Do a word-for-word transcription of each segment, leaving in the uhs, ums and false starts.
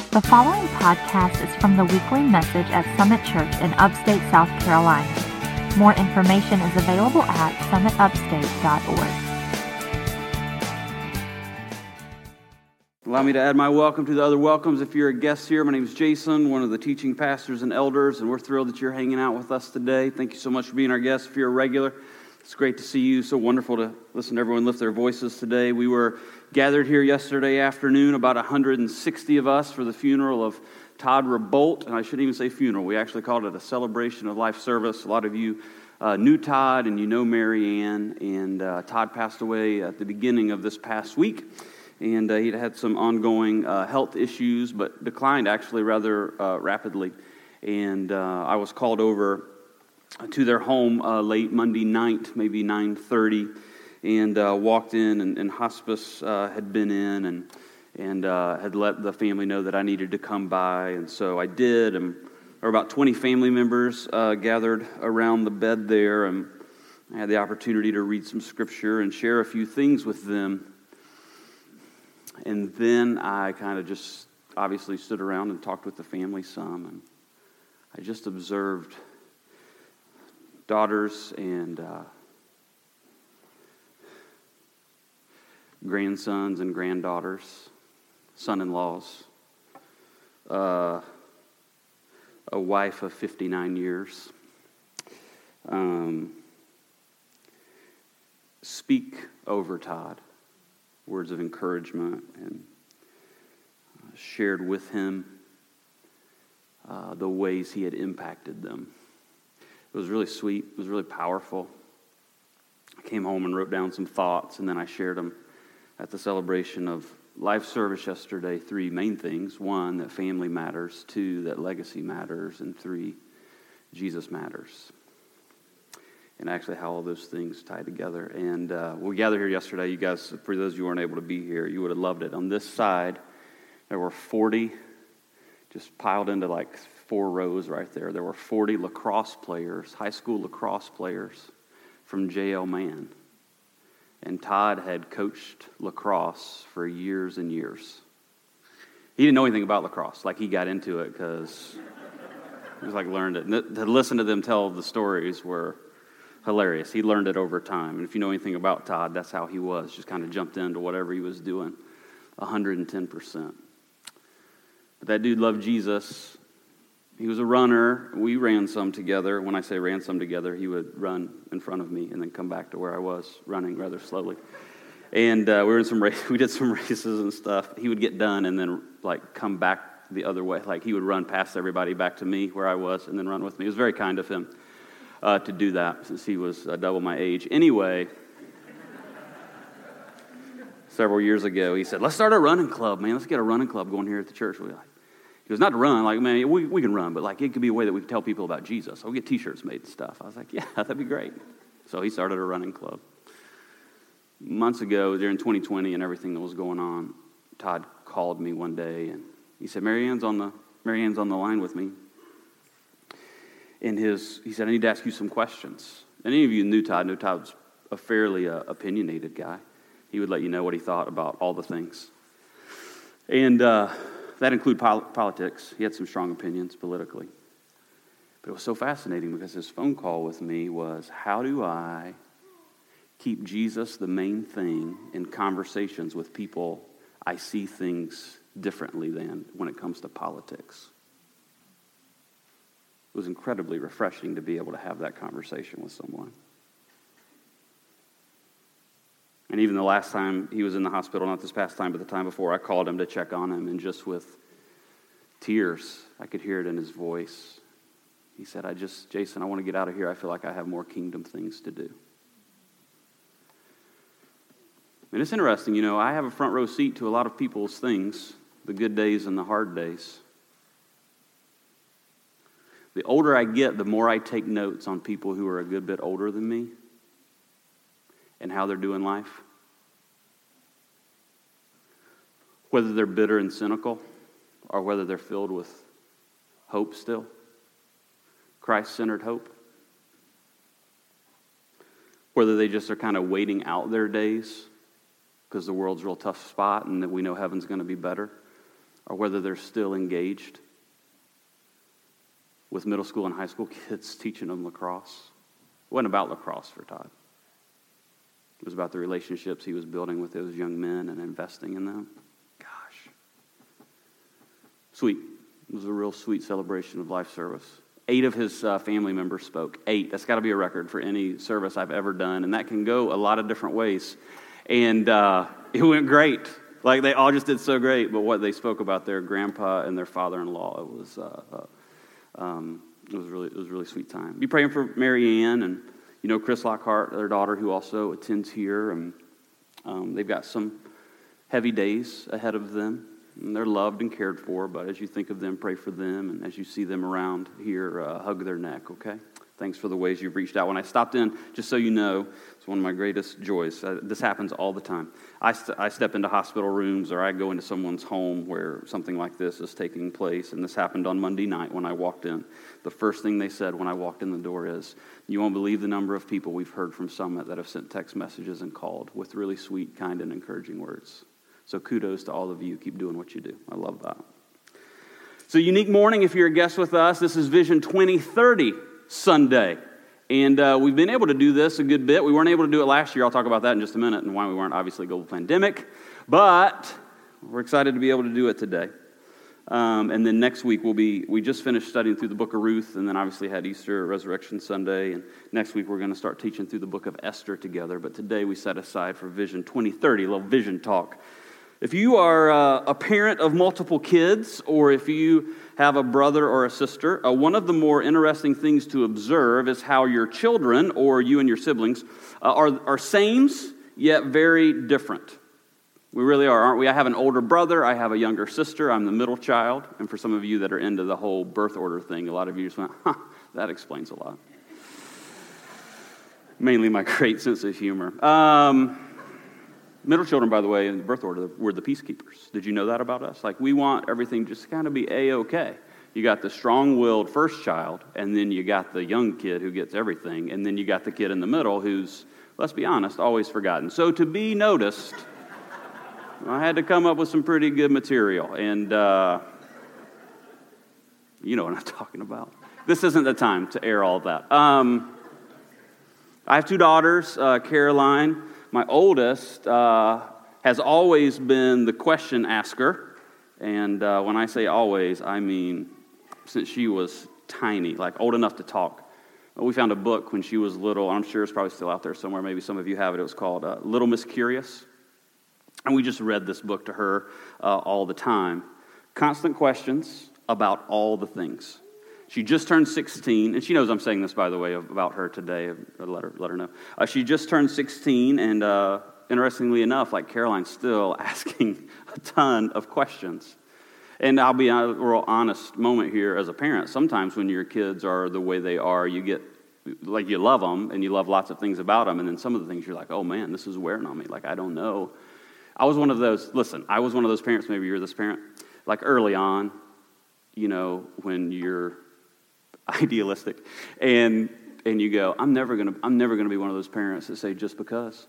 The following podcast is from the weekly message at Summit Church in upstate South Carolina. More information is available at summit upstate dot org. Allow me to add my welcome to the other welcomes. If you're a guest here, my name is Jason, one of the teaching pastors and elders, and we're thrilled that you're hanging out with us today. Thank you so much for being our guest. If you're a regular, it's great to see you. So wonderful to listen to everyone lift their voices today. We were gathered here yesterday afternoon, about one hundred sixty of us, for the funeral of Todd Rabolt. And I shouldn't even say funeral. We actually called it a celebration of life service. A lot of you uh, knew Todd, and you know Mary Ann. And uh, Todd passed away at the beginning of this past week. And uh, he'd had some ongoing uh, health issues, but declined actually rather uh, rapidly. And uh, I was called over to their home uh, late Monday night, maybe nine thirty, and uh, walked in, and, and hospice uh, had been in, and and uh, had let the family know that I needed to come by, and so I did. And there were about twenty family members uh, gathered around the bed there, and I had the opportunity to read some scripture and share a few things with them. And then I kind of just obviously stood around and talked with the family some, and I just observed daughters and uh, grandsons and granddaughters, son-in-laws, uh, a wife of fifty-nine years, um, speak over Todd, words of encouragement, and uh, shared with him uh, the ways he had impacted them. It was really sweet. It was really powerful. I came home and wrote down some thoughts, and then I shared them at the celebration of life service yesterday. Three main things. One, that family matters. Two, that legacy matters. And three, Jesus matters. And actually how all those things tie together. And uh, we gathered here yesterday. You guys, for those of you who weren't able to be here, you would have loved it. On this side, there were forty, just piled into like four rows right there. There were forty lacrosse players, high school lacrosse players from J L Mann. And Todd had coached lacrosse for years and years. He didn't know anything about lacrosse. Like, he got into it because he was like learned it. And to listen to them tell the stories were hilarious. He learned it over time. And if you know anything about Todd, that's how he was. Just kind of jumped into whatever he was doing, one hundred ten percent. But that dude loved Jesus. He was a runner. We ran some together. When I say ran some together, he would run in front of me and then come back to where I was, running rather slowly. And uh, we were in some race. We did some races and stuff. He would get done and then like come back the other way. Like, he would run past everybody back to me where I was and then run with me. It was very kind of him uh, to do that, since he was uh, double my age. Anyway, several years ago, he said, "Let's start a running club, man. Let's get a running club going here at the church." We like. He was not to run, like, man, we, we can run, but like, it could be a way that we can tell people about Jesus. We'll get t-shirts made and stuff. I was like, yeah, that'd be great. So he started a running club. Months ago, during twenty twenty and everything that was going on, Todd called me one day, and he said, Mary Ann's on the, Mary Ann's on the line with me. And his, he said, I need to ask you some questions. Any of you knew Todd, knew Todd was a fairly uh, opinionated guy. He would let you know what he thought about all the things. And, uh, That included pol- politics. He had some strong opinions politically. But it was so fascinating because his phone call with me was, how do I keep Jesus the main thing in conversations with people I see things differently than when it comes to politics? It was incredibly refreshing to be able to have that conversation with someone. And even the last time he was in the hospital, not this past time, but the time before, I called him to check on him, and just with tears, I could hear it in his voice. He said, I just, Jason, I want to get out of here. I feel like I have more kingdom things to do. And it's interesting, you know, I have a front row seat to a lot of people's things, the good days and the hard days. The older I get, the more I take notes on people who are a good bit older than me and how they're doing life. Whether they're bitter and cynical, or whether they're filled with hope still, Christ-centered hope. Whether they just are kind of waiting out their days because the world's a real tough spot and that we know heaven's going to be better, or whether they're still engaged with middle school and high school kids, teaching them lacrosse. It wasn't about lacrosse for Todd. It was about the relationships he was building with those young men and investing in them. Gosh. Sweet. It was a real sweet celebration of life service. Eight of his uh, family members spoke. Eight. That's got to be a record for any service I've ever done. And that can go a lot of different ways. And uh, it went great. Like, they all just did so great. But what they spoke about their grandpa and their father-in-law, it was uh, uh, um, it was really it was a really sweet time. Be praying for Mary Ann and, you know, Chris Lockhart, their daughter, who also attends here. And um, they've got some heavy days ahead of them. And they're loved and cared for, but as you think of them, pray for them. And as you see them around here, uh, hug their neck, okay? Thanks for the ways you've reached out. When I stopped in, just so you know, it's one of my greatest joys. Uh, this happens all the time. I, st- I step into hospital rooms, or I go into someone's home where something like this is taking place. And this happened on Monday night when I walked in. The first thing they said when I walked in the door is, "You won't believe the number of people we've heard from Summit that have sent text messages and called with really sweet, kind, and encouraging words." So kudos to all of you. Keep doing what you do. I love that. So unique morning if you're a guest with us. This is Vision twenty thirty Sunday. And uh, we've been able to do this a good bit. We weren't able to do it last year. I'll talk about that in just a minute and why we weren't. Obviously, global pandemic. But we're excited to be able to do it today. Um, and then next week, we'll be, we just finished studying through the book of Ruth, and then obviously had Easter, Resurrection Sunday, and next week we're going to start teaching through the book of Esther together. But today we set aside for Vision twenty thirty, a little vision talk. If you are uh, a parent of multiple kids, or if you have a brother or a sister, uh, one of the more interesting things to observe is how your children, or you and your siblings, uh, are, are same, yet very different. We really are, aren't we? I have an older brother, I have a younger sister, I'm the middle child, and for some of you that are into the whole birth order thing, a lot of you just went, huh, that explains a lot. Mainly my great sense of humor. Um... Middle children, by the way, in the birth order, were the peacekeepers. Did you know that about us? Like, we want everything just to kind of be A-okay. You got the strong-willed first child, and then you got the young kid who gets everything, and then you got the kid in the middle who's, let's be honest, always forgotten. So to be noticed, I had to come up with some pretty good material, and uh, you know what I'm talking about. This isn't the time to air all that. Um, I have two daughters, uh, Caroline. My oldest uh, has always been the question asker, and uh, when I say always, I mean since she was tiny, like old enough to talk. We found a book when she was little. I'm sure it's probably still out there somewhere. Maybe some of you have it. It was called uh, Little Miss Curious, and we just read this book to her uh, all the time. Constant questions about all the things. She just turned sixteen, and she knows I'm saying this, by the way, about her today. Let her, let her know. Uh, she just turned sixteen, and uh, interestingly enough, like Caroline's still asking a ton of questions. And I'll be a real honest moment here as a parent. Sometimes when your kids are the way they are, you get, like, you love them, and you love lots of things about them, and then some of the things you're like, oh man, this is wearing on me. Like, I don't know. I was one of those, listen, I was one of those parents, maybe you're this parent, like early on, you know, when you're idealistic, and and you go, I'm never gonna, I'm never gonna be one of those parents that say just because.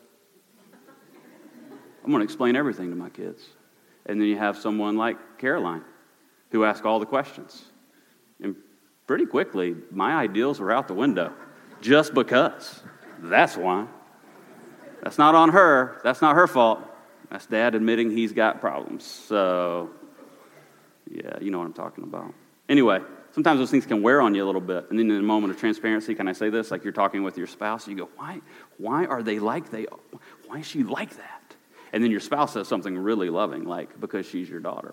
I'm gonna explain everything to my kids, and then you have someone like Caroline, who asks all the questions, and pretty quickly my ideals were out the window, just because. That's why. That's not on her. That's not her fault. That's Dad admitting he's got problems. So, yeah, you know what I'm talking about. Anyway. Sometimes those things can wear on you a little bit. And then in a moment of transparency, can I say this? Like you're talking with your spouse, you go, why why are they like they, why is she like that? And then your spouse says something really loving, like, because she's your daughter.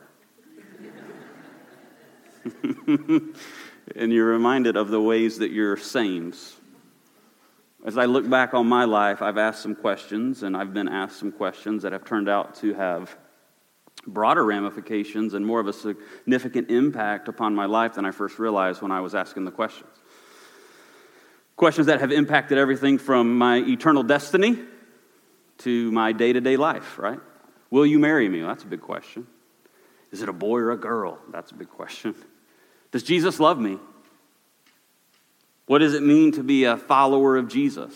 And you're reminded of the ways that you're sames. As I look back on my life, I've asked some questions, and I've been asked some questions that have turned out to have broader ramifications and more of a significant impact upon my life than I first realized when I was asking the questions. Questions that have impacted everything from my eternal destiny to my day-to-day life, right? Will you marry me? Well, that's a big question. Is it a boy or a girl? That's a big question. Does Jesus love me? What does it mean to be a follower of Jesus?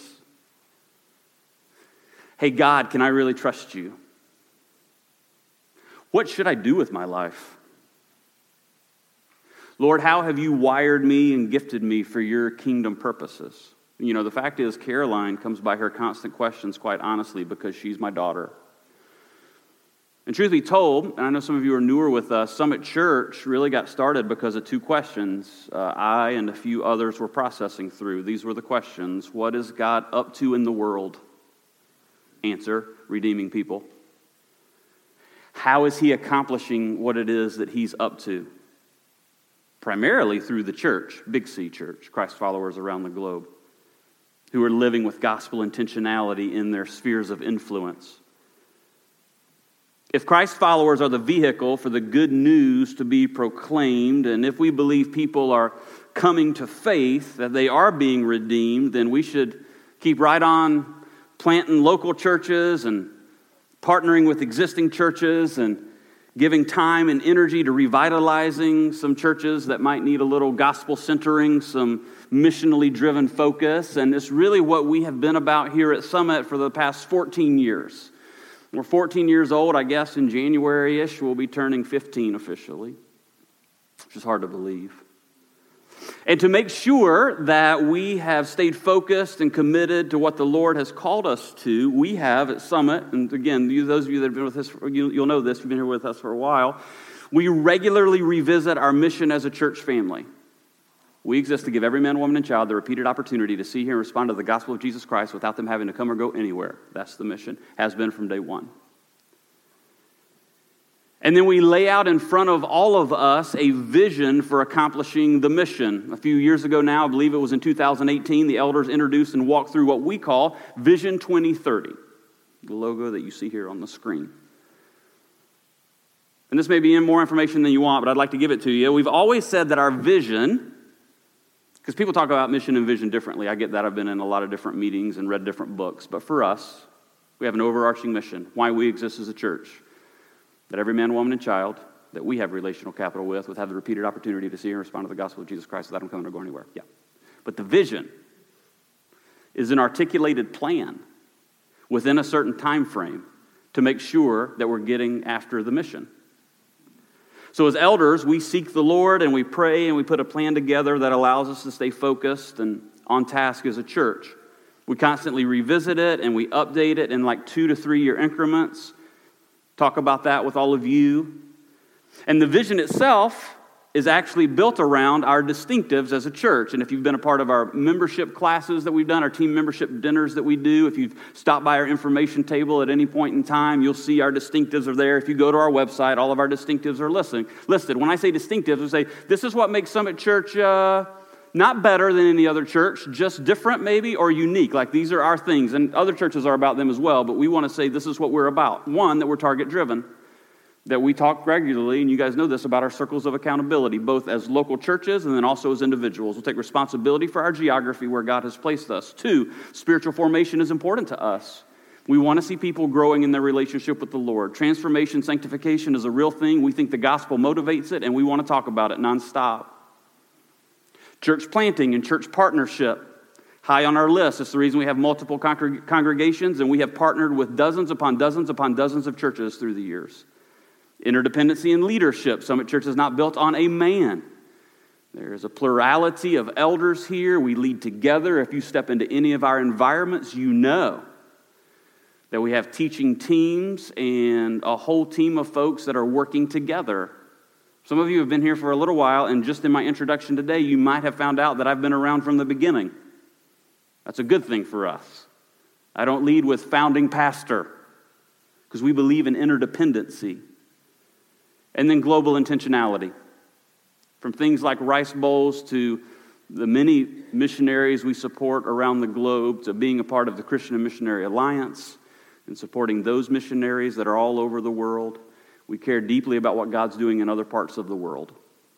Hey, God, can I really trust you? What should I do with my life? Lord, how have you wired me and gifted me for your kingdom purposes? You know, the fact is, Caroline comes by her constant questions quite honestly because she's my daughter. And truth be told, and I know some of you are newer with us, Summit Church really got started because of two questions uh, I and a few others were processing through. These were the questions. What is God up to in the world? Answer, redeeming people. How is he accomplishing what it is that he's up to? Primarily through the church, Big C Church, Christ followers around the globe, who are living with gospel intentionality in their spheres of influence. If Christ followers are the vehicle for the good news to be proclaimed, and if we believe people are coming to faith, that they are being redeemed, then we should keep right on planting local churches and partnering with existing churches and giving time and energy to revitalizing some churches that might need a little gospel centering, some missionally driven focus. And it's really what we have been about here at Summit for the past fourteen years. We're fourteen years old, I guess, in January-ish. We'll be turning fifteen officially, which is hard to believe. And to make sure that we have stayed focused and committed to what the Lord has called us to, we have at Summit, and again, you, those of you that have been with us, you, you'll know this, you've been here with us for a while, we regularly revisit our mission as a church family. We exist to give every man, woman, and child the repeated opportunity to see, hear, and respond to the gospel of Jesus Christ without them having to come or go anywhere. That's the mission, has been from day one. And then we lay out in front of all of us a vision for accomplishing the mission. A few years ago now, I believe it was in two thousand eighteen, the elders introduced and walked through what we call Vision twenty thirty, the logo that you see here on the screen. And this may be in more information than you want, but I'd like to give it to you. We've always said that our vision, because people talk about mission and vision differently. I get that. I've been in a lot of different meetings and read different books. But for us, we have an overarching mission, why we exist as a church. That every man, woman, and child that we have relational capital with would have the repeated opportunity to see and respond to the gospel of Jesus Christ without them coming or going anywhere. Yeah. But the vision is an articulated plan within a certain time frame to make sure that we're getting after the mission. So as elders, we seek the Lord and we pray and we put a plan together that allows us to stay focused and on task as a church. We constantly revisit it and we update it in like two to three year increments. Talk about that with all of you. And the vision itself is actually built around our distinctives as a church. And if you've been a part of our membership classes that we've done, our team membership dinners that we do, if you've stopped by our information table at any point in time, you'll see our distinctives are there. If you go to our website, all of our distinctives are listed. listed. When I say distinctives, I say this is what makes Summit Church uh, not better than any other church, just different maybe, or unique. Like these are our things, and other churches are about them as well, but we want to say this is what we're about. One, that we're target-driven, that we talk regularly, and you guys know this, about our circles of accountability, both as local churches and then also as individuals. We'll take responsibility for our geography where God has placed us. Two, spiritual formation is important to us. We want to see people growing in their relationship with the Lord. Transformation, sanctification is a real thing. We think the gospel motivates it, and we want to talk about it nonstop. Church planting and church partnership, high on our list. It's the reason we have multiple congreg- congregations, and we have partnered with dozens upon dozens upon dozens of churches through the years. Interdependency and leadership. Summit Church is not built on a man. There is a plurality of elders here. We lead together. If you step into any of our environments, you know that we have teaching teams and a whole team of folks that are working together. Some of you have been here for a little while, and just in my introduction today, you might have found out that I've been around from the beginning. That's a good thing for us. I don't lead with founding pastor, because we believe in interdependency. And then global intentionality. From things like rice bowls to the many missionaries we support around the globe, to being a part of the Christian and Missionary Alliance and supporting those missionaries that are all over the world. We care deeply about what God's doing in other parts of the world.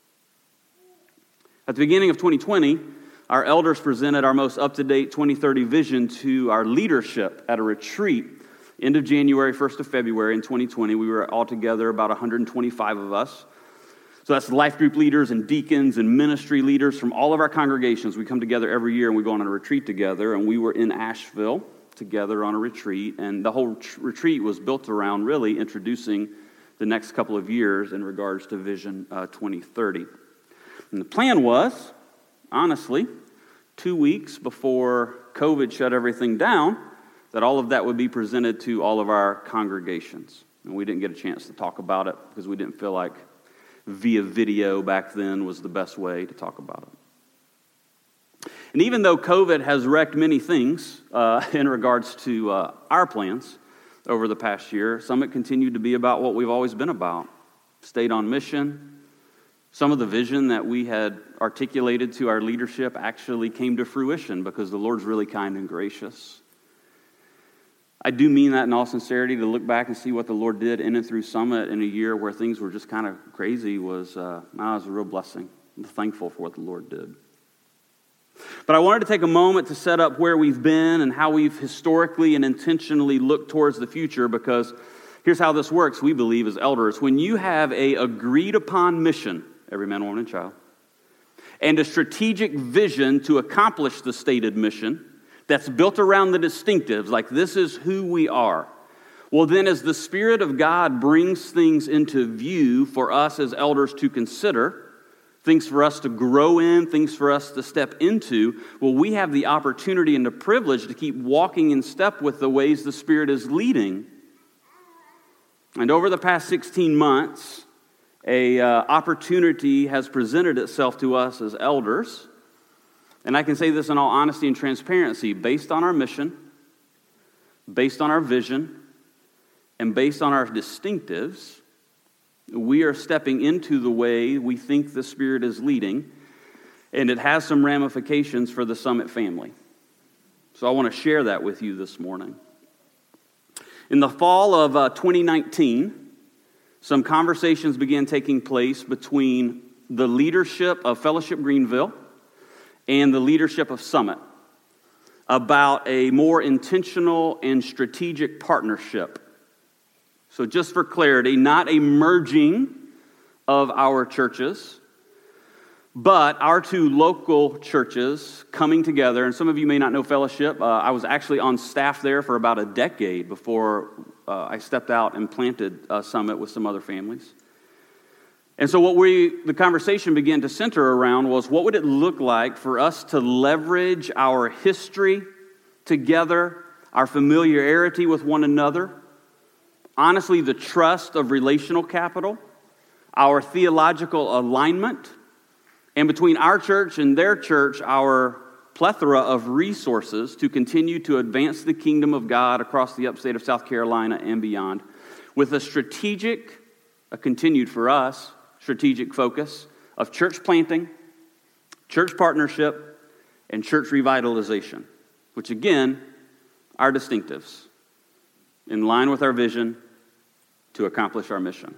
At the beginning of twenty twenty, our elders presented our most up-to-date twenty thirty vision to our leadership at a retreat. End of January, first of February in twenty twenty. We were all together, about one hundred twenty-five of us. So that's life group leaders and deacons and ministry leaders from all of our congregations. We come together every year and we go on a retreat together. And we were in Asheville together on a retreat. And the whole retreat was built around really introducing the next couple of years in regards to Vision uh, twenty thirty. And the plan was, honestly, two weeks before COVID shut everything down, that all of that would be presented to all of our congregations. And we didn't get a chance to talk about it because we didn't feel like via video back then was the best way to talk about it. And even though COVID has wrecked many things uh, in regards to uh, our plans over the past year, Summit continued to be about what we've always been about. Stayed on mission. Some of the vision that we had articulated to our leadership actually came to fruition because the Lord's really kind and gracious. I do mean that in all sincerity. To look back and see what the Lord did in and through Summit in a year where things were just kind of crazy was, uh, was a real blessing. I'm thankful for what the Lord did. But I wanted to take a moment to set up where we've been and how we've historically and intentionally looked towards the future, because here's how this works, we believe, as elders. When you have a agreed-upon mission, every man, woman, and child, and a strategic vision to accomplish the stated mission that's built around the distinctives, like this is who we are, well then as the Spirit of God brings things into view for us as elders to consider, things for us to grow in, things for us to step into, well, we have the opportunity and the privilege to keep walking in step with the ways the Spirit is leading. And over the past sixteen months, a uh, opportunity has presented itself to us as elders. And I can say this in all honesty and transparency, based on our mission, based on our vision, and based on our distinctives, we are stepping into the way we think the Spirit is leading, and it has some ramifications for the Summit family. So I want to share that with you this morning. In the fall of uh, twenty nineteen, some conversations began taking place between the leadership of Fellowship Greenville and the leadership of Summit about a more intentional and strategic partnership. So just for clarity, not a merging of our churches, but our two local churches coming together. And some of you may not know Fellowship. Uh, I was actually on staff there for about a decade before uh, I stepped out and planted uh, Summit with some other families. And so what we, the conversation began to center around was, what would it look like for us to leverage our history together, our familiarity with one another, honestly, the trust of relational capital, our theological alignment, and between our church and their church, our plethora of resources to continue to advance the kingdom of God across the upstate of South Carolina and beyond, with a strategic, a continued for us, strategic focus of church planting, church partnership, and church revitalization, which again, are distinctives in line with our vision to accomplish our mission.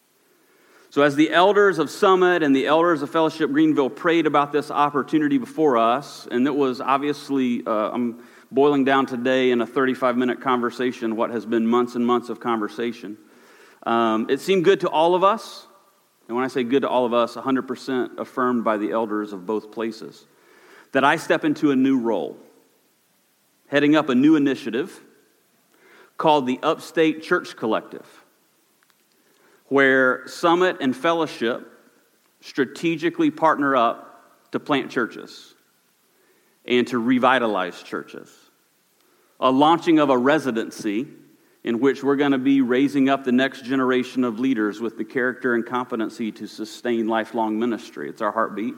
So as the elders of Summit and the elders of Fellowship Greenville prayed about this opportunity before us, and it was obviously, uh, I'm boiling down today in a thirty-five minute conversation, what has been months and months of conversation. Um, it seemed good to all of us. And when I say good to all of us, one hundred percent affirmed by the elders of both places, that I step into a new role, heading up a new initiative called the Upstate Church Collective, where Summit and Fellowship strategically partner up to plant churches and to revitalize churches. A launching of a residency in which we're going to be raising up the next generation of leaders with the character and competency to sustain lifelong ministry. It's our heartbeat.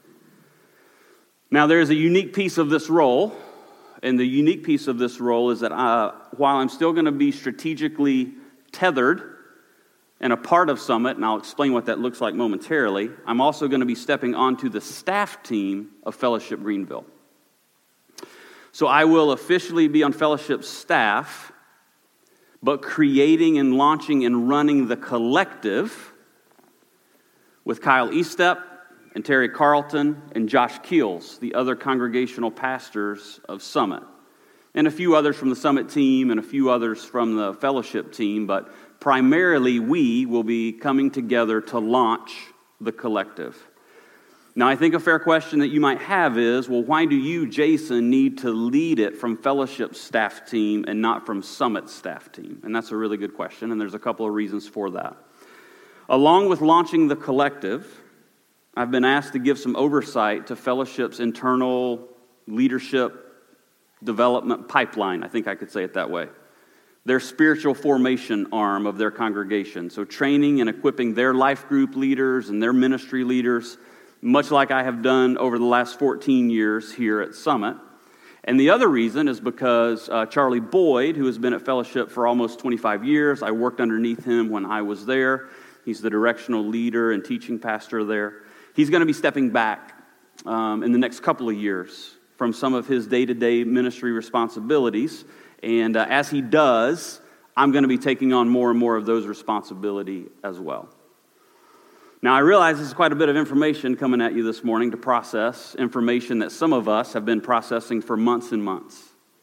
Now, there's a unique piece of this role, and the unique piece of this role is that uh, while I'm still going to be strategically tethered and a part of Summit, and I'll explain what that looks like momentarily, I'm also going to be stepping onto the staff team of Fellowship Greenville. So I will officially be on Fellowship's staff, but creating and launching and running the collective with Kyle Eastep and Terry Carlton and Josh Keels, the other congregational pastors of Summit, and a few others from the Summit team and a few others from the Fellowship team, but primarily we will be coming together to launch the collective. Now, I think a fair question that you might have is, well, why do you, Jason, need to lead it from Fellowship staff team and not from Summit staff team? And that's a really good question, and there's a couple of reasons for that. Along with launching the collective, I've been asked to give some oversight to Fellowship's internal leadership development pipeline, I think I could say it that way. Their spiritual formation arm of their congregation. So training and equipping their life group leaders and their ministry leaders, much like I have done over the last fourteen years here at Summit. And the other reason is because uh, Charlie Boyd, who has been at Fellowship for almost twenty-five years, I worked underneath him when I was there. He's the directional leader and teaching pastor there. He's going to be stepping back um, in the next couple of years from some of his day-to-day ministry responsibilities. And uh, as he does, I'm going to be taking on more and more of those responsibilities as well. Now, I realize this is quite a bit of information coming at you this morning to process, information that some of us have been processing for months and months.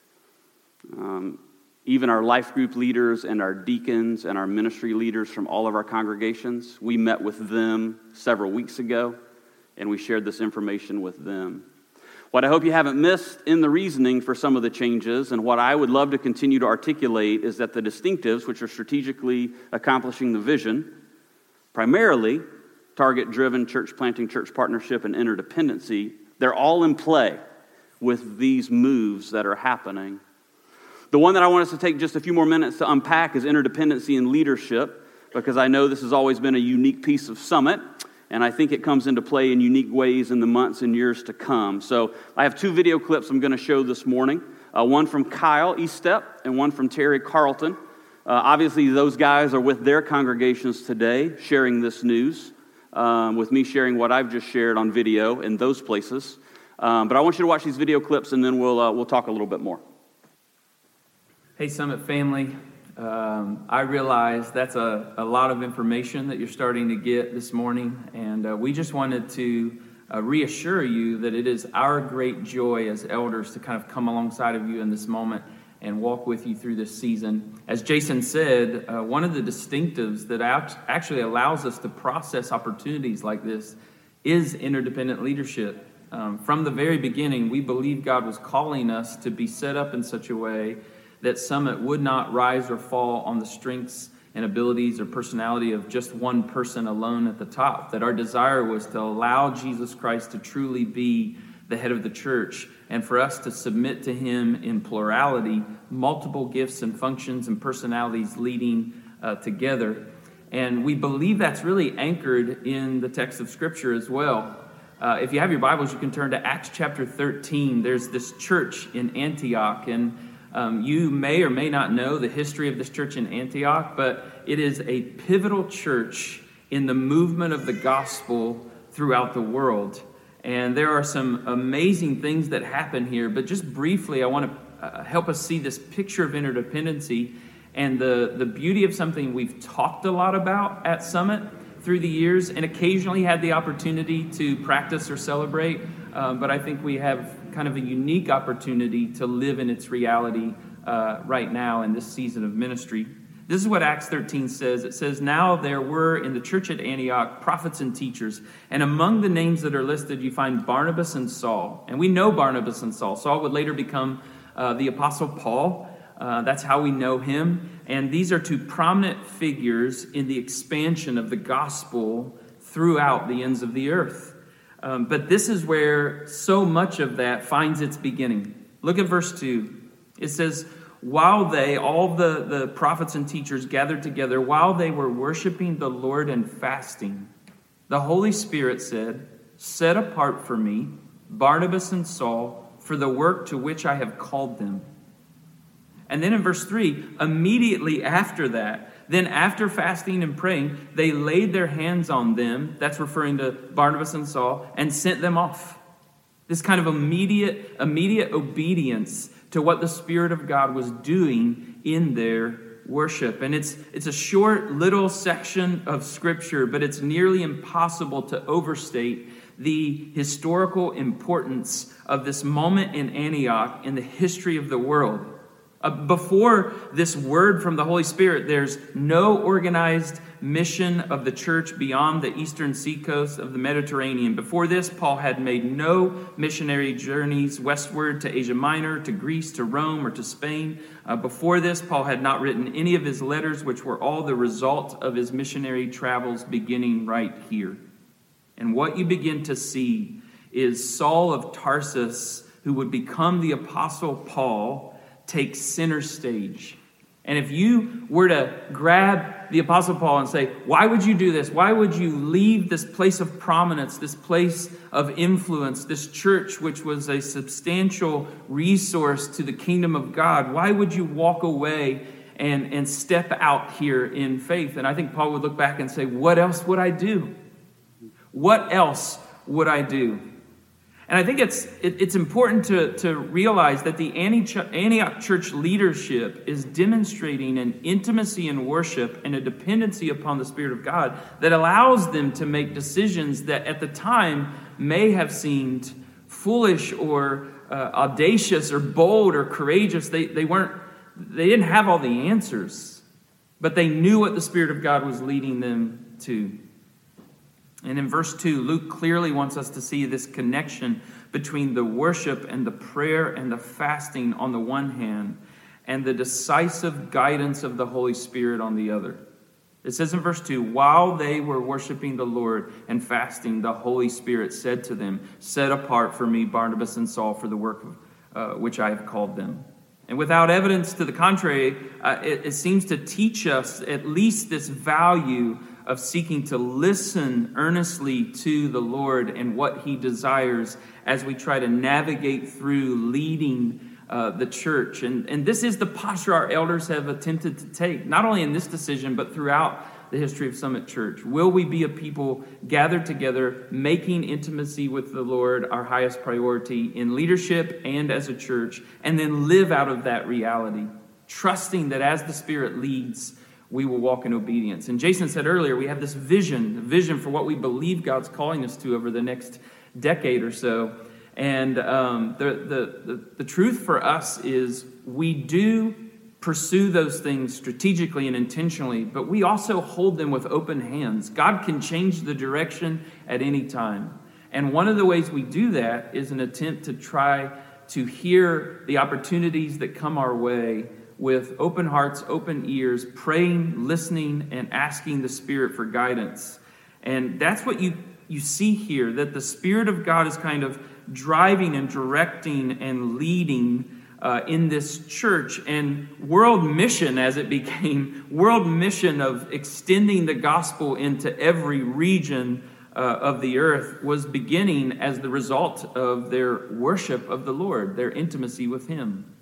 Um, even our life group leaders and our deacons and our ministry leaders from all of our congregations, we met with them several weeks ago, and we shared this information with them. What I hope you haven't missed in the reasoning for some of the changes, and what I would love to continue to articulate, is that the distinctives, which are strategically accomplishing the vision, primarily target-driven church planting, church partnership, and interdependency, they're all in play with these moves that are happening. The one that I want us to take just a few more minutes to unpack is interdependency and leadership, because I know this has always been a unique piece of Summit, and I think it comes into play in unique ways in the months and years to come. So I have two video clips I'm going to show this morning, uh, one from Kyle Eastep and one from Terry Carlton. Uh, obviously, those guys are with their congregations today sharing this news, um, with me sharing what I've just shared on video in those places. Um, but I want you to watch these video clips, and then we'll uh, we'll talk a little bit more. Hey, Summit family. Um, I realize that's a, a lot of information that you're starting to get this morning, and uh, we just wanted to uh, reassure you that it is our great joy as elders to kind of come alongside of you in this moment and walk with you through this season. As Jason said, uh, one of the distinctives that actually allows us to process opportunities like this is interdependent leadership. Um, from the very beginning, we believe God was calling us to be set up in such a way that Summit would not rise or fall on the strengths and abilities or personality of just one person alone at the top. That our desire was to allow Jesus Christ to truly be the head of the church, and for us to submit to him in plurality, multiple gifts and functions and personalities leading uh, together. And we believe that's really anchored in the text of Scripture as well. Uh, if you have your Bibles, you can turn to Acts chapter thirteen. There's this church in Antioch, and Um, you may or may not know the history of this church in Antioch, but it is a pivotal church in the movement of the gospel throughout the world. And there are some amazing things that happen here, but just briefly, I want to uh, help us see this picture of interdependency and the, the beauty of something we've talked a lot about at Summit through the years, and occasionally had the opportunity to practice or celebrate, um, but I think we have kind of a unique opportunity to live in its reality uh, right now in this season of ministry. This is what Acts thirteen says. It says, "Now there were in the church at Antioch prophets and teachers, and among the names that are listed you find Barnabas and Saul." And we know Barnabas and Saul. Saul would later become uh, the Apostle Paul. Uh, that's how we know him. And these are two prominent figures in the expansion of the gospel throughout the ends of the earth. Um, but this is where so much of that finds its beginning. Look at verse two. It says, "While they, all the, the prophets and teachers gathered together, while they were worshiping the Lord and fasting, the Holy Spirit said, 'Set apart for me Barnabas and Saul for the work to which I have called them.'" And then in verse three, immediately after that, then after fasting and praying, they laid their hands on them, that's referring to Barnabas and Saul, and sent them off. This kind of immediate, immediate obedience to what the Spirit of God was doing in their worship. And it's, it's a short little section of Scripture, but it's nearly impossible to overstate the historical importance of this moment in Antioch in the history of the world. Uh, before this word from the Holy Spirit, there's no organized mission of the church beyond the eastern seacoast of the Mediterranean. Before this, Paul had made no missionary journeys westward to Asia Minor, to Greece, to Rome, or to Spain. Uh, before this, Paul had not written any of his letters, which were all the result of his missionary travels beginning right here. And what you begin to see is Saul of Tarsus, who would become the Apostle Paul, take center stage. And if you were to grab the Apostle Paul and say, why would you do this? Why would you leave this place of prominence, this place of influence, this church which was a substantial resource to the kingdom of God? Why would you walk away and, and step out here in faith? And I think Paul would look back and say, what else would I do? What else would I do? And I think it's it, it's important to, to realize that the Antioch church leadership is demonstrating an intimacy in worship and a dependency upon the Spirit of God that allows them to make decisions that at the time may have seemed foolish or uh, audacious or bold or courageous. They they weren't they didn't have all the answers, but they knew what the Spirit of God was leading them to. And in verse two, Luke clearly wants us to see this connection between the worship and the prayer and the fasting on the one hand, and the decisive guidance of the Holy Spirit on the other. It says in verse two, while they were worshiping the Lord and fasting, the Holy Spirit said to them, set apart for me Barnabas and Saul for the work of, uh, which I have called them. And without evidence to the contrary, uh, it, it seems to teach us at least this value of seeking to listen earnestly to the Lord and what he desires as we try to navigate through leading uh, the church. And, and this is the posture our elders have attempted to take, not only in this decision, but throughout the history of Summit Church. Will we be a people gathered together, making intimacy with the Lord our highest priority in leadership and as a church, and then live out of that reality, trusting that as the Spirit leads, we will walk in obedience. And Jason said earlier, we have this vision, the vision for what we believe God's calling us to over the next decade or so. And um, the, the, the, the truth for us is we do pursue those things strategically and intentionally, but we also hold them with open hands. God can change the direction at any time. And one of the ways we do that is an attempt to try to hear the opportunities that come our way with open hearts, open ears, praying, listening, and asking the Spirit for guidance. And that's what you, you see here, that the Spirit of God is kind of driving and directing and leading uh, in this church. And world mission, as it became, world mission of extending the gospel into every region uh, of the earth was beginning as the result of their worship of the Lord, their intimacy with him.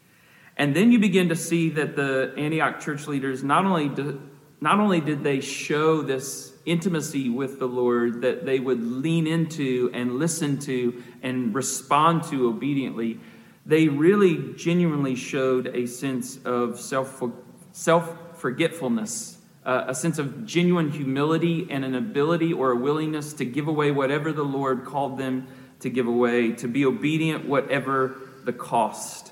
And then you begin to see that the Antioch church leaders, not only do, not only did they show this intimacy with the Lord that they would lean into and listen to and respond to obediently, they really genuinely showed a sense of self, self-forgetfulness, uh, a sense of genuine humility and an ability or a willingness to give away whatever the Lord called them to give away, to be obedient whatever the cost.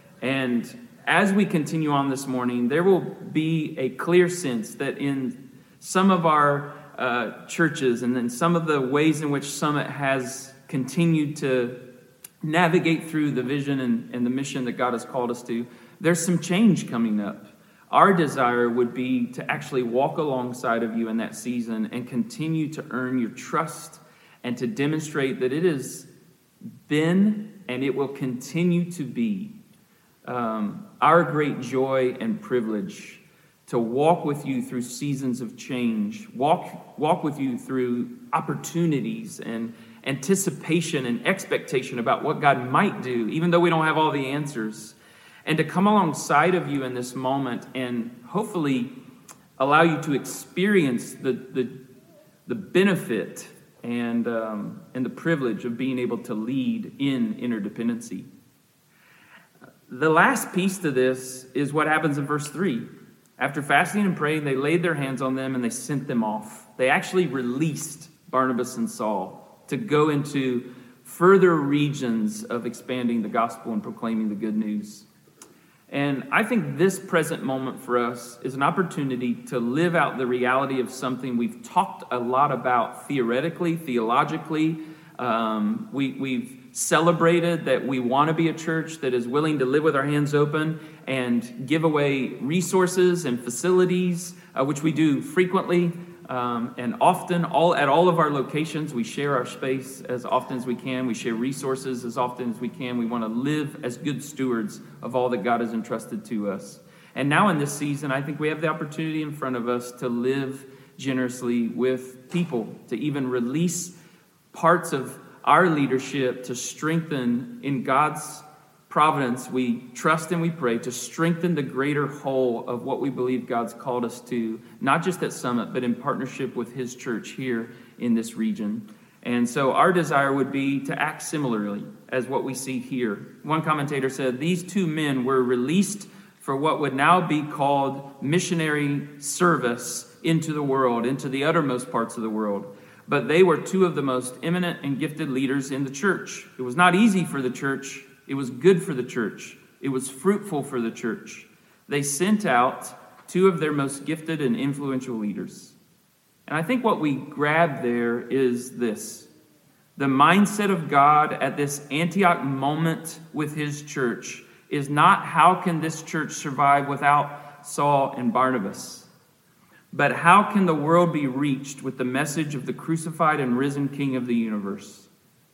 And as we continue on this morning, there will be a clear sense that in some of our uh, churches and in some of the ways in which Summit has continued to navigate through the vision and, and the mission that God has called us to, there's some change coming up. Our desire would be to actually walk alongside of you in that season and continue to earn your trust and to demonstrate that it has been and it will continue to be Um, our great joy and privilege to walk with you through seasons of change, walk walk with you through opportunities and anticipation and expectation about what God might do, even though we don't have all the answers, and to come alongside of you in this moment and hopefully allow you to experience the the, the benefit and um, and the privilege of being able to lead in interdependency. The last piece to this is what happens in verse three. After fasting and praying, they laid their hands on them and they sent them off. They actually released Barnabas and Saul to go into further regions of expanding the gospel and proclaiming the good news. And I think this present moment for us is an opportunity to live out the reality of something we've talked a lot about theoretically, theologically. Um, we, we've celebrated that we want to be a church that is willing to live with our hands open and give away resources and facilities, uh, which we do frequently. Um, and often, all at all of our locations, we share our space as often as we can. We share resources as often as we can. We want to live as good stewards of all that God has entrusted to us. And now in this season, I think we have the opportunity in front of us to live generously with people, to even release parts of our leadership to strengthen in God's providence. We trust and we pray to strengthen the greater whole of what we believe God's called us to, not just at Summit, but in partnership with his church here in this region. And so our desire would be to act similarly as what we see here. One commentator said, these two men were released for what would now be called missionary service into the world, into the uttermost parts of the world. But they were two of the most eminent and gifted leaders in the church. It was not easy for the church. It was good for the church. It was fruitful for the church. They sent out two of their most gifted and influential leaders. And I think what we grab there is this. The mindset of God at this Antioch moment with his church is not how can this church survive without Saul and Barnabas, but how can the world be reached with the message of the crucified and risen King of the universe?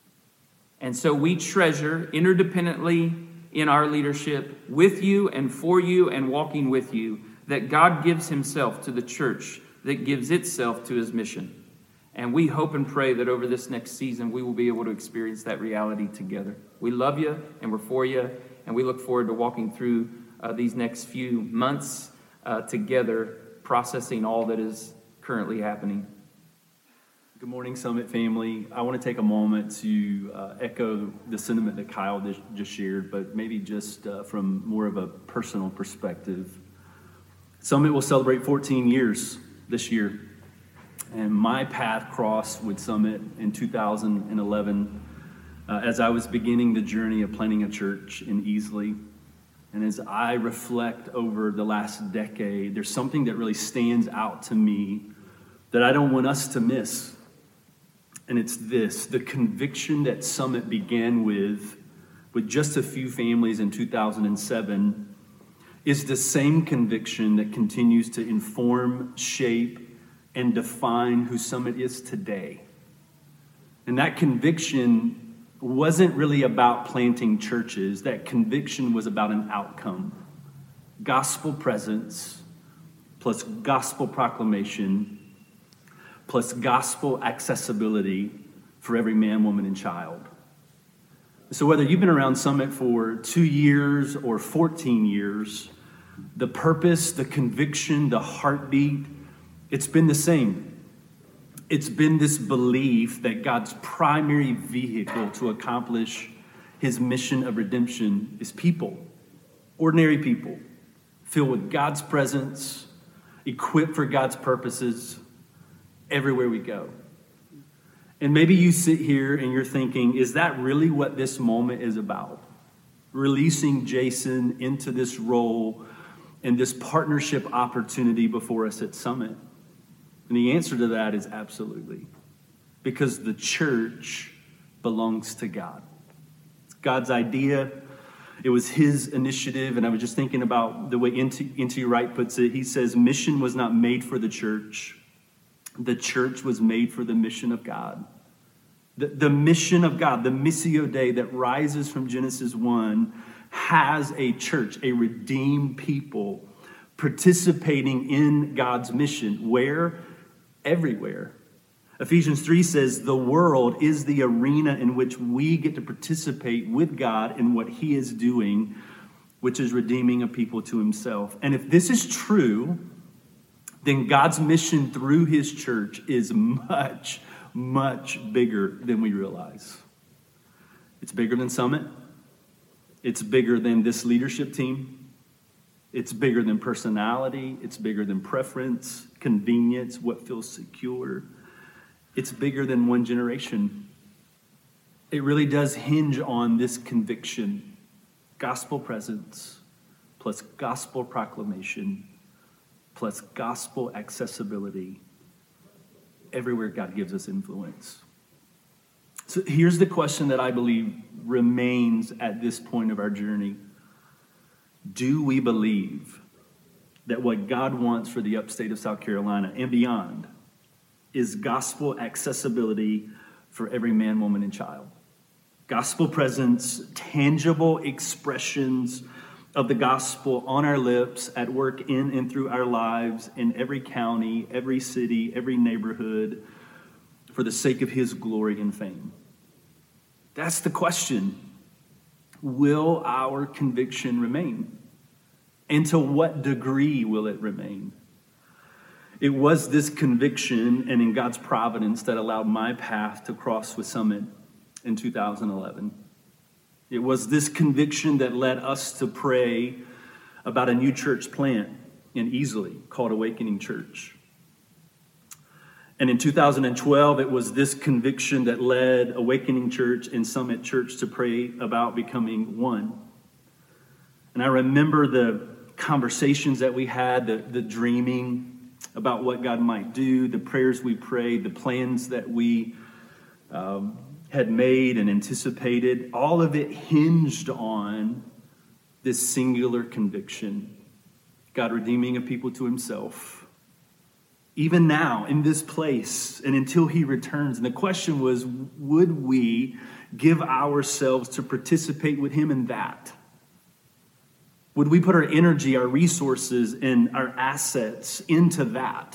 And so we treasure interdependently in our leadership with you and for you and walking with you that God gives himself to the church that gives itself to his mission. And we hope and pray that over this next season we will be able to experience that reality together. We love you and we're for you, and we look forward to walking through uh, these next few months uh, together, processing all that is currently happening. Good morning, Summit family. I want to take a moment to uh, echo the sentiment that Kyle just shared, but maybe just uh, from more of a personal perspective. Summit will celebrate fourteen years this year, and my path crossed with Summit in two thousand eleven uh, as I was beginning the journey of planting a church in Easley. And as I reflect over the last decade, there's something that really stands out to me that I don't want us to miss. And it's this: the conviction that Summit began with, with just a few families in two thousand seven, is the same conviction that continues to inform, shape, and define who Summit is today. And that conviction wasn't really about planting churches. That conviction was about an outcome. Gospel presence plus gospel proclamation plus gospel accessibility for every man, woman, and child. So whether you've been around Summit for two years or fourteen years, the purpose, the conviction, the heartbeat, it's been the same. It's been this belief that God's primary vehicle to accomplish his mission of redemption is people, ordinary people, filled with God's presence, equipped for God's purposes everywhere we go. And maybe you sit here and you're thinking, is that really what this moment is about? Releasing Jason into this role and this partnership opportunity before us at Summit? And the answer to that is absolutely. Because the church belongs to God. It's God's idea. It was his initiative. And I was just thinking about the way N T Wright puts it. He says, mission was not made for the church. The church was made for the mission of God. The, the mission of God, the Missio Dei that rises from Genesis one, has a church, a redeemed people participating in God's mission. Where? Everywhere. Ephesians three says the world is the arena in which we get to participate with God in what he is doing, which is redeeming a people to himself. And if this is true, then God's mission through his church is much, much bigger than we realize. It's bigger than Summit. It's bigger than this leadership team. It's bigger than personality. It's bigger than preference, convenience, what feels secure. It's bigger than one generation. It really does hinge on this conviction: gospel presence plus gospel proclamation plus gospel accessibility everywhere God gives us influence. So here's the question that I believe remains at this point of our journey. Do we believe that what God wants for the upstate of South Carolina and beyond is gospel accessibility for every man, woman, and child. Gospel presence, tangible expressions of the gospel on our lips, at work in and through our lives, in every county, every city, every neighborhood, for the sake of his glory and fame. That's the question. Will our conviction remain? And to what degree will it remain? It was this conviction and in God's providence that allowed my path to cross with Summit in two thousand eleven. It was this conviction that led us to pray about a new church plant in Easley called Awakening Church. And in two thousand twelve, it was this conviction that led Awakening Church and Summit Church to pray about becoming one. And I remember the conversations that we had, the, the dreaming about what God might do, the prayers we prayed, the plans that we um, had made and anticipated. All of it hinged on this singular conviction: God redeeming a people to himself, even now in this place and until he returns. And the question was, would we give ourselves to participate with him in that? Would we put our energy, our resources, and our assets into that?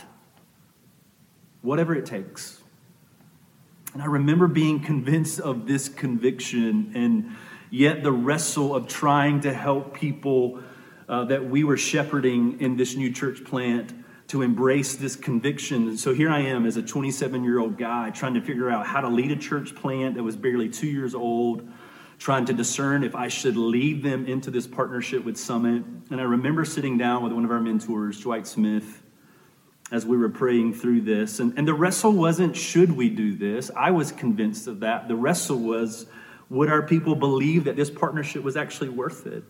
Whatever it takes. And I remember being convinced of this conviction, and yet the wrestle of trying to help people uh, that we were shepherding in this new church plant to embrace this conviction. And so here I am as a twenty-seven-year-old guy trying to figure out how to lead a church plant that was barely two years old, trying to discern if I should lead them into this partnership with Summit. And I remember sitting down with one of our mentors, Dwight Smith, as we were praying through this. And, and the wrestle wasn't, should we do this? I was convinced of that. The wrestle was, would our people believe that this partnership was actually worth it?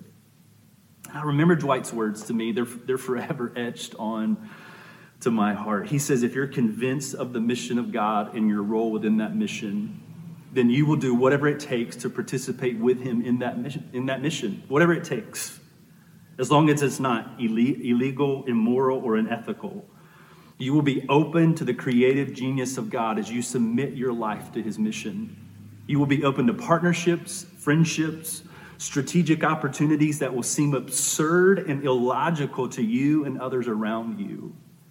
I remember Dwight's words to me. They're, they're forever etched on to my heart. He says, if you're convinced of the mission of God and your role within that mission, then you will do whatever it takes to participate with him in that mission, in that mission, whatever it takes, as long as it's not illegal, immoral, or unethical. You will be open to the creative genius of God as you submit your life to his mission. You will be open to partnerships, friendships, strategic opportunities that will seem absurd and illogical to you and others around you.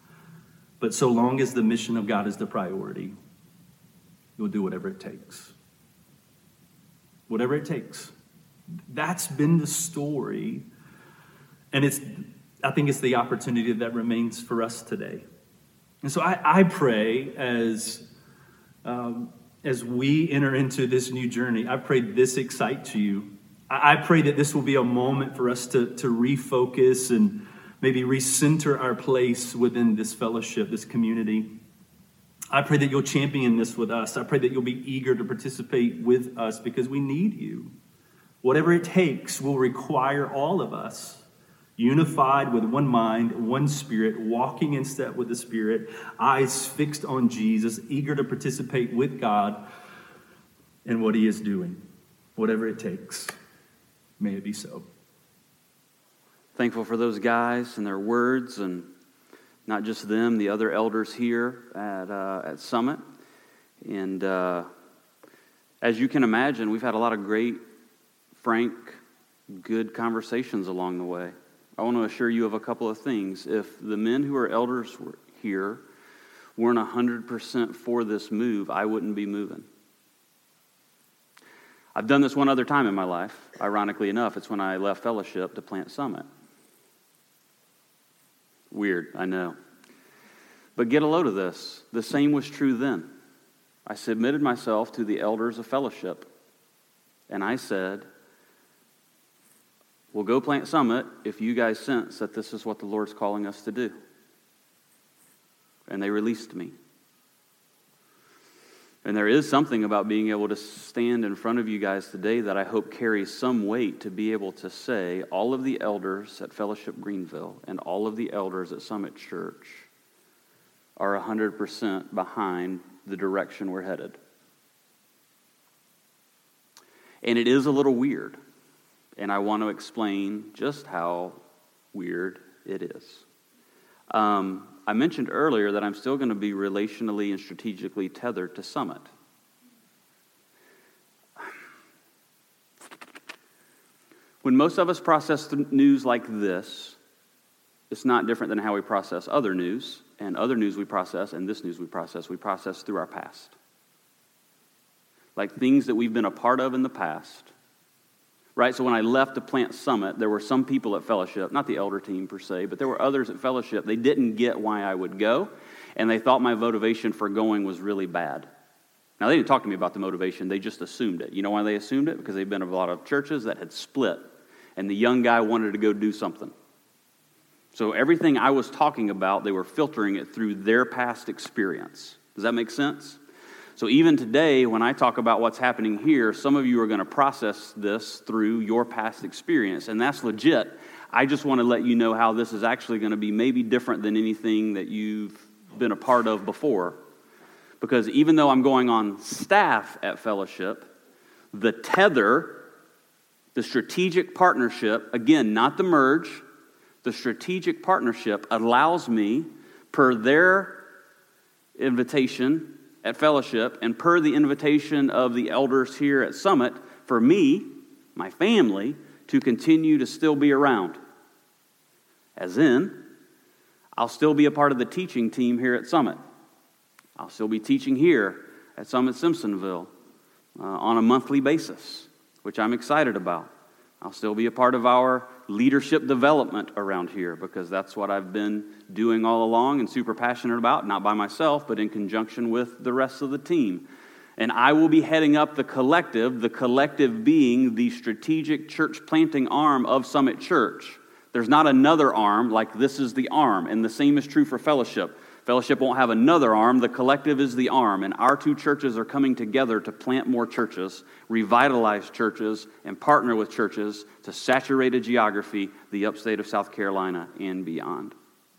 But so long as the mission of God is the priority, you'll do whatever it takes. Whatever it takes. That's been the story. And it's, I think it's the opportunity that remains for us today. And so I, I pray as, um, as we enter into this new journey, I pray this excites you. I, I pray that this will be a moment for us to, to refocus and maybe recenter our place within this fellowship, this community. I pray that you'll champion this with us. I pray that you'll be eager to participate with us because we need you. Whatever it takes will require all of us, unified with one mind, one spirit, walking in step with the Spirit, eyes fixed on Jesus, eager to participate with God in what he is doing. Whatever it takes, may it be so. Thankful for those guys and their words, and not just them, the other elders here at uh, at Summit. And uh, as you can imagine, we've had a lot of great, frank, good conversations along the way. I want to assure you of a couple of things. If the men who are elders were here weren't one hundred percent for this move, I wouldn't be moving. I've done this one other time in my life. Ironically enough, it's when I left fellowship to plant Summit. Weird, I know. But get a load of this. The same was true then. I submitted myself to the elders of fellowship. And I said, we'll go plant Summit if you guys sense that this is what the Lord's calling us to do. And they released me. And there is something about being able to stand in front of you guys today that I hope carries some weight to be able to say all of the elders at Fellowship Greenville and all of the elders at Summit Church are one hundred percent behind the direction we're headed. And it is a little weird, and I want to explain just how weird it is. Um, I mentioned earlier that I'm still going to be relationally and strategically tethered to Summit. When most of us process news like this, it's not different than how we process other news, and other news we process, and this news we process. We process through our past. Like things that we've been a part of in the past. Right, so when I left to plant Summit, there were some people at Fellowship, not the elder team per se, but there were others at Fellowship. They didn't get why I would go, and they thought my motivation for going was really bad. Now, they didn't talk to me about the motivation. They just assumed it. You know why they assumed it? Because they've been in a lot of churches that had split, and the young guy wanted to go do something. So everything I was talking about, they were filtering it through their past experience. Does that make sense? So even today, when I talk about what's happening here, some of you are going to process this through your past experience, and that's legit. I just want to let you know how this is actually going to be maybe different than anything that you've been a part of before. Because even though I'm going on staff at Fellowship, the tether, the strategic partnership, again, not the merge, the strategic partnership allows me, per their invitation at Fellowship, and per the invitation of the elders here at Summit, for me, my family, to continue to still be around. As in, I'll still be a part of the teaching team here at Summit. I'll still be teaching here at Summit Simpsonville uh, on a monthly basis, which I'm excited about. I'll still be a part of our leadership development around here because that's what I've been doing all along and super passionate about, not by myself, but in conjunction with the rest of the team. And I will be heading up the collective, the collective being the strategic church planting arm of Summit Church. There's not another arm like this is the arm, and the same is true for Fellowship. Fellowship won't have another arm. The collective is the arm, and our two churches are coming together to plant more churches, revitalize churches, and partner with churches to saturate a geography, the upstate of South Carolina and beyond.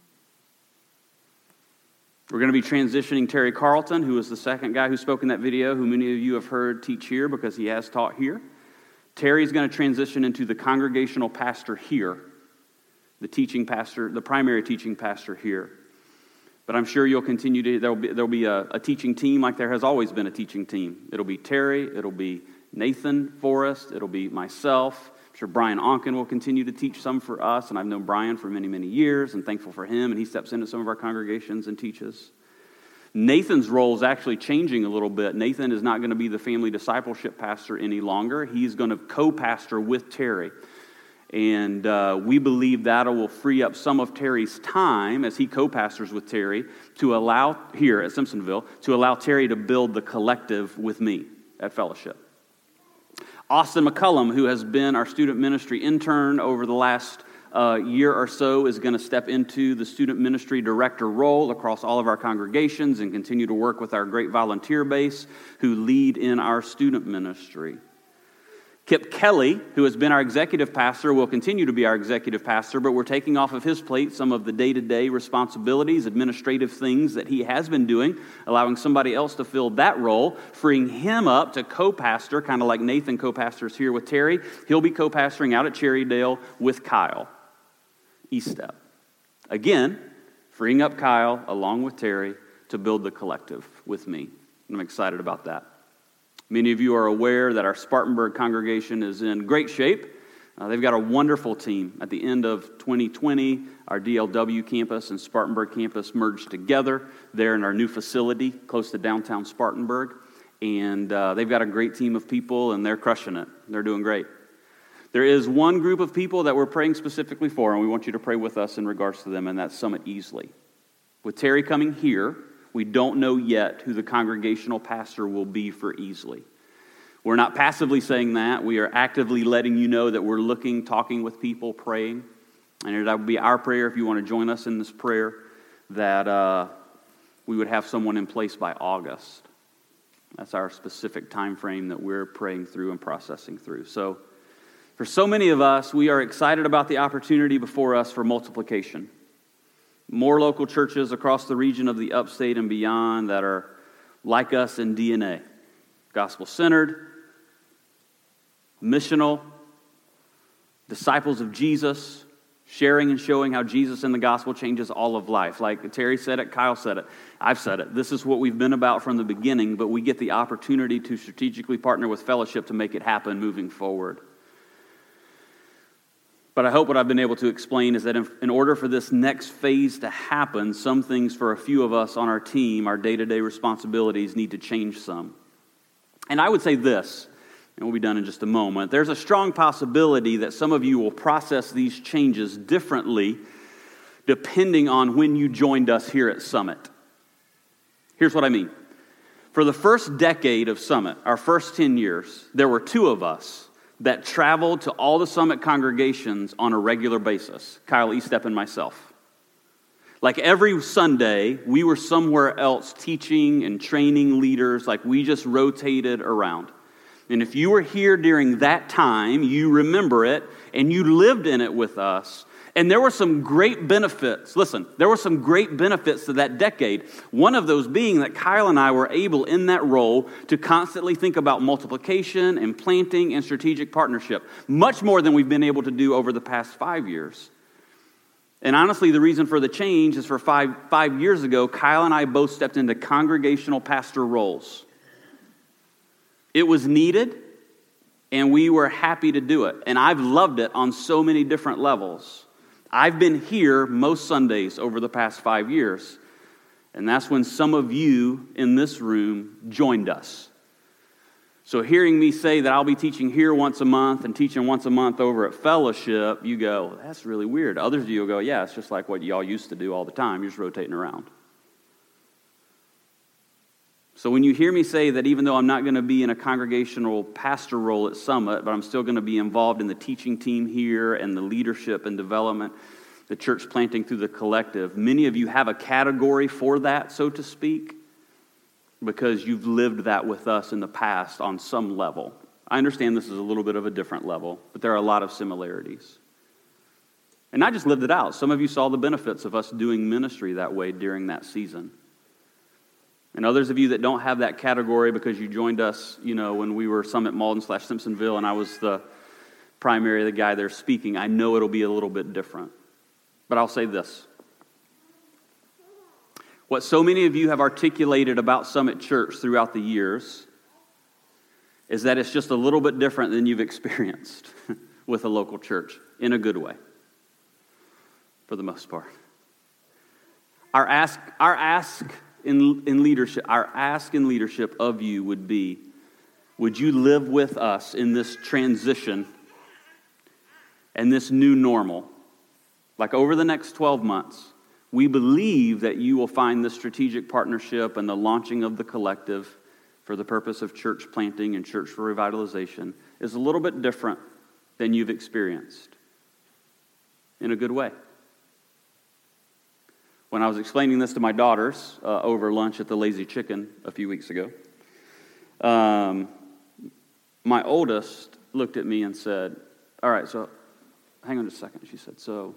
We're going to be transitioning Terry Carlton, who was the second guy who spoke in that video, who many of you have heard teach here because he has taught here. Terry's going to transition into the congregational pastor here, the teaching pastor, the primary teaching pastor here. But I'm sure you'll continue to, there'll be, there'll be a, a teaching team like there has always been a teaching team. It'll be Terry, it'll be Nathan Forrest, it'll be myself. I'm sure Brian Onken will continue to teach some for us, and I've known Brian for many, many years and thankful for him, and he steps into some of our congregations and teaches. Nathan's role is actually changing a little bit. Nathan is not going to be the family discipleship pastor any longer. He's going to co-pastor with Terry. And uh, we believe that will free up some of Terry's time as he co-pastors with Terry to allow, here at Simpsonville, to allow Terry to build the collective with me at Fellowship. Austin McCullum, who has been our student ministry intern over the last uh, year or so, is going to step into the student ministry director role across all of our congregations and continue to work with our great volunteer base who lead in our student ministry. Kip Kelly, who has been our executive pastor, will continue to be our executive pastor, but we're taking off of his plate some of the day-to-day responsibilities, administrative things that he has been doing, allowing somebody else to fill that role, freeing him up to co-pastor, kind of like Nathan co-pastors here with Terry. He'll be co-pastoring out at Cherrydale with Kyle Estep. Again, freeing up Kyle along with Terry to build the collective with me. I'm excited about that. Many of you are aware that our Spartanburg congregation is in great shape. Uh, they've got a wonderful team. At the end of twenty twenty, our D L W campus and Spartanburg campus merged together. They're in our new facility close to downtown Spartanburg. And uh, they've got a great team of people, and they're crushing it. They're doing great. There is one group of people that we're praying specifically for, and we want you to pray with us in regards to them, and that's Summit Easley. With Terry coming here, we don't know yet who the congregational pastor will be for Easley. We're not passively saying that. We are actively letting you know that we're looking, talking with people, praying. And that would be our prayer, if you want to join us in this prayer, that uh, we would have someone in place by August. That's our specific time frame that we're praying through and processing through. So for so many of us, we are excited about the opportunity before us for multiplication. More local churches across the region of the upstate and beyond that are like us in D N A. Gospel-centered, missional, disciples of Jesus, Sharing and showing how Jesus and the gospel changes all of life. Like Terry said it, Kyle said it, I've said it. This is what we've been about from the beginning, but we get the opportunity to strategically partner with Fellowship to make it happen moving forward. But I hope what I've been able to explain is that in order for this next phase to happen, some things for a few of us on our team, our day-to-day responsibilities, need to change some. And I would say this, and we'll be done in just a moment. There's a strong possibility that some of you will process these changes differently depending on when you joined us here at Summit. Here's what I mean. For the first decade of Summit, our first ten years, there were two of us that traveled to all the Summit congregations on a regular basis, Kyle Estep and myself. Like every Sunday, we were somewhere else teaching and training leaders, like we just rotated around. And if you were here during that time, you remember it, and you lived in it with us. And there were some great benefits. Listen, there were some great benefits to that decade. One of those being that Kyle and I were able in that role to constantly think about multiplication and planting and strategic partnership, much more than we've been able to do over the past five years. And honestly, the reason for the change is for five, five years ago, Kyle and I both stepped into congregational pastor roles. It was needed, and we were happy to do it. And I've loved it on so many different levels. I've been here most Sundays over the past five years, and that's when some of you in this room joined us. So hearing me say that I'll be teaching here once a month and teaching once a month over at Fellowship, you go, that's really weird. Others of you will go, yeah, it's just like what y'all used to do all the time. You're just rotating around. So when you hear me say that even though I'm not going to be in a congregational pastor role at Summit, but I'm still going to be involved in the teaching team here and the leadership and development, the church planting through the collective, many of you have a category for that, so to speak, because you've lived that with us in the past on some level. I understand this is a little bit of a different level, but there are a lot of similarities. And I just lived it out. Some of you saw the benefits of us doing ministry that way during that season. And others of you that don't have that category because you joined us, you know, when we were Summit Malden slash Simpsonville and I was the primary, the guy there speaking, I know it'll be a little bit different. But I'll say this. What so many of you have articulated about Summit Church throughout the years is that it's just a little bit different than you've experienced with a local church, in a good way, for the most part. Our ask, our ask in, in leadership, our ask in leadership of you would be, would you live with us in this transition and this new normal? Like over the next twelve months, we believe that you will find the strategic partnership and the launching of the collective for the purpose of church planting and church revitalization is a little bit different than you've experienced, in a good way. When I was explaining this to my daughters uh, over lunch at the Lazy Chicken a few weeks ago, um, my oldest looked at me and said, all right, so hang on just a second. She said, so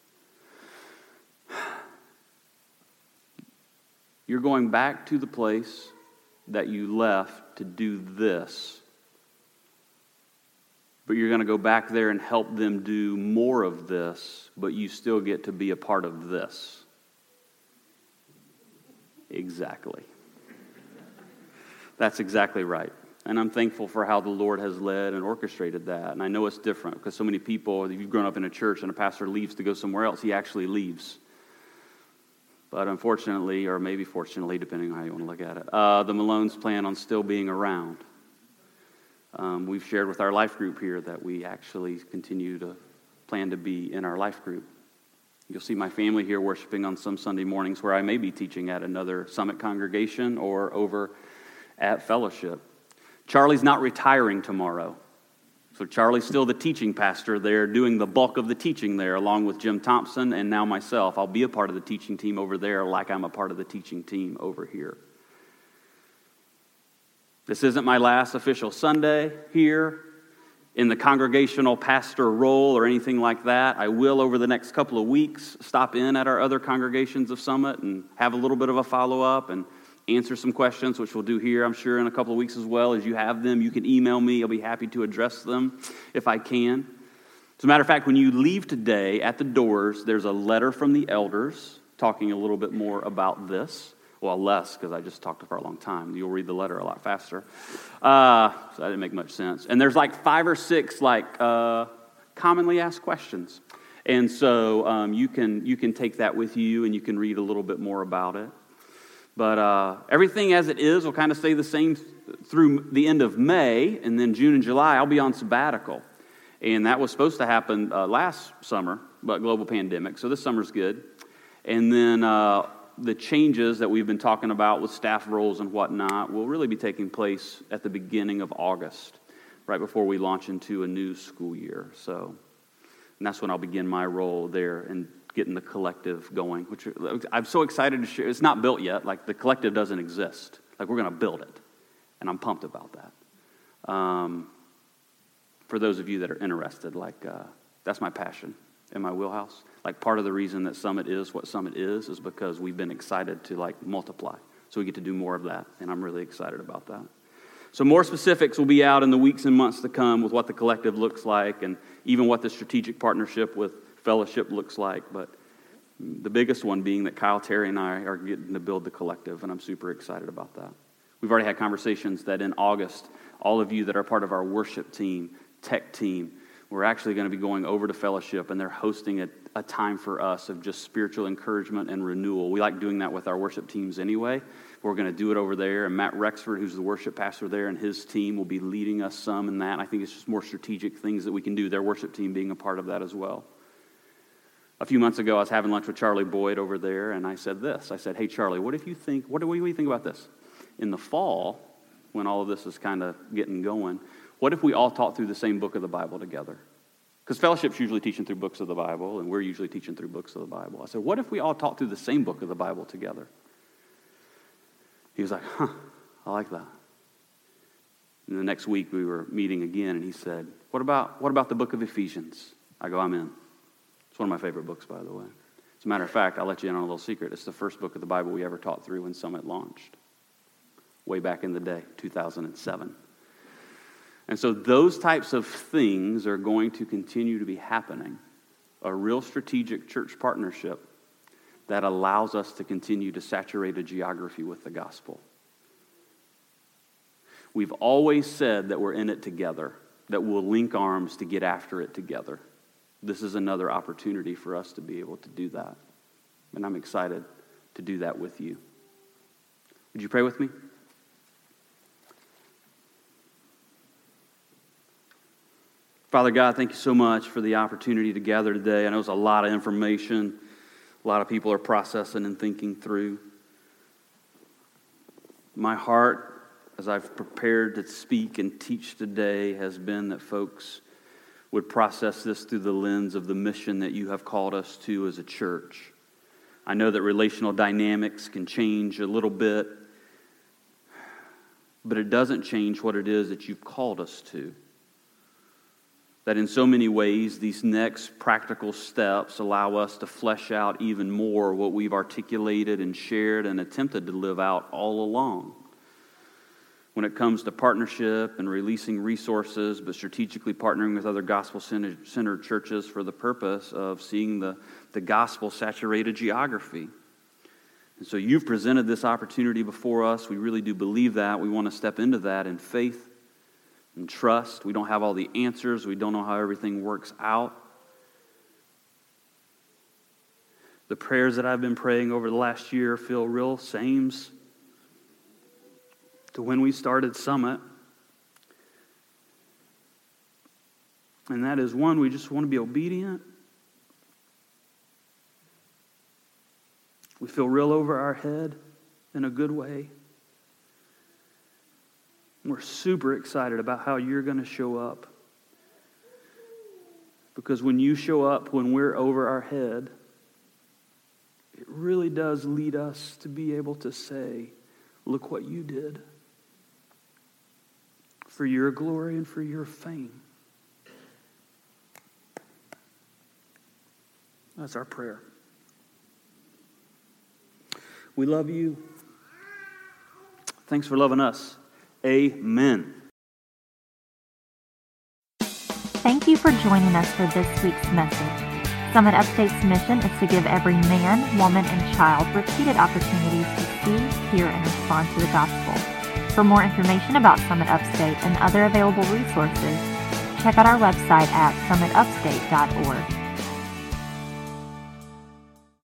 you're going back to the place that you left to do this, but you're going to go back there and help them do more of this, but you still get to be a part of this. Exactly. That's exactly right. And I'm thankful for how the Lord has led and orchestrated that. And I know it's different because so many people, if you've grown up in a church and a pastor leaves to go somewhere else, he actually leaves. But unfortunately, or maybe fortunately, depending on how you want to look at it, uh, the Malones plan on still being around. Um, we've shared with our life group here that we actually continue to plan to be in our life group. You'll see my family here worshiping on some Sunday mornings where I may be teaching at another Summit congregation or over at Fellowship. Charlie's not retiring tomorrow. So Charlie's still the teaching pastor there, doing the bulk of the teaching there, along with Jim Thompson and now myself. I'll be a part of the teaching team over there like I'm a part of the teaching team over here. This isn't my last official Sunday here in the congregational pastor role or anything like that. I will, over the next couple of weeks, stop in at our other congregations of Summit and have a little bit of a follow-up and answer some questions, which we'll do here, I'm sure, in a couple of weeks as well. As you have them, you can email me. I'll be happy to address them if I can. As a matter of fact, when you leave today at the doors, there's a letter from the elders talking a little bit more about this. Well, less, because I just talked for a long time. You'll read the letter a lot faster. Uh, so that didn't make much sense. And there's like five or six like uh, commonly asked questions. And so um, you can you can take that with you and you can read a little bit more about it. But uh, everything as it is will kind of stay the same through the end of May. And then June and July, I'll be on sabbatical. And that was supposed to happen uh, last summer, but global pandemic. So this summer's good. And then uh, the changes that we've been talking about with staff roles and whatnot will really be taking place at the beginning of August, right before we launch into a new school year. So, and that's when I'll begin my role there and getting the collective going, which I'm so excited to share. It's not built yet. Like, the collective doesn't exist. Like, we're going to build it. And I'm pumped about that. Um, for those of you that are interested, like, uh, that's my passion in my wheelhouse. Like, part of the reason that Summit is what Summit is is because we've been excited to, like, multiply. So we get to do more of that, and I'm really excited about that. So more specifics will be out in the weeks and months to come with what the collective looks like and even what the strategic partnership with Fellowship looks like. But the biggest one being that Kyle, Terry, and I are getting to build the collective, and I'm super excited about that. We've already had conversations that in August, all of you that are part of our worship team, tech team, we're actually going to be going over to Fellowship, and they're hosting a, a time for us of just spiritual encouragement and renewal. We like doing that with our worship teams anyway. We're going to do it over there, and Matt Rexford, who's the worship pastor there, and his team will be leading us some in that. I think it's just more strategic things that we can do, their worship team being a part of that as well. A few months ago, I was having lunch with Charlie Boyd over there, and I said this. I said, hey, Charlie, what if you think, what do, what do you think about this? In the fall, when all of this is kind of getting going, what if we all taught through the same book of the Bible together? Because Fellowship's usually teaching through books of the Bible, and we're usually teaching through books of the Bible. I said, what if we all taught through the same book of the Bible together? He was like, huh, I like that. And the next week we were meeting again, and he said, what about what about the book of Ephesians? I go, I'm in. It's one of my favorite books, by the way. As a matter of fact, I'll let you in on a little secret. It's the first book of the Bible we ever taught through when Summit launched, way back in the day, two thousand seven. And so those types of things are going to continue to be happening. A real strategic church partnership that allows us to continue to saturate a geography with the gospel. We've always said that we're in it together, that we'll link arms to get after it together. This is another opportunity for us to be able to do that. And I'm excited to do that with you. Would you pray with me? Father God, thank you so much for the opportunity to gather today. I know it's a lot of information. A lot of people are processing and thinking through. My heart, as I've prepared to speak and teach today, has been that folks would process this through the lens of the mission that you have called us to as a church. I know that relational dynamics can change a little bit, but it doesn't change what it is that you've called us to. That in so many ways, these next practical steps allow us to flesh out even more what we've articulated and shared and attempted to live out all along. When it comes to partnership and releasing resources, but strategically partnering with other gospel-centered churches for the purpose of seeing the, the gospel-saturated geography. And so you've presented this opportunity before us. We really do believe that. We want to step into that in faith and trust. We don't have all the answers. We don't know how everything works out. The prayers that I've been praying over the last year feel real sames to when we started Summit. And that is, one, we just want to be obedient. We feel real over our head in a good way. We're super excited about how you're going to show up. Because when you show up, when we're over our head, it really does lead us to be able to say, look what you did. For your glory and for your fame. That's our prayer. We love you. Thanks for loving us. Amen. Thank you for joining us for this week's message. Summit Upstate's mission is to give every man, woman, and child repeated opportunities to see, hear, and respond to the gospel. For more information about Summit Upstate and other available resources, check out our website at summit upstate dot org.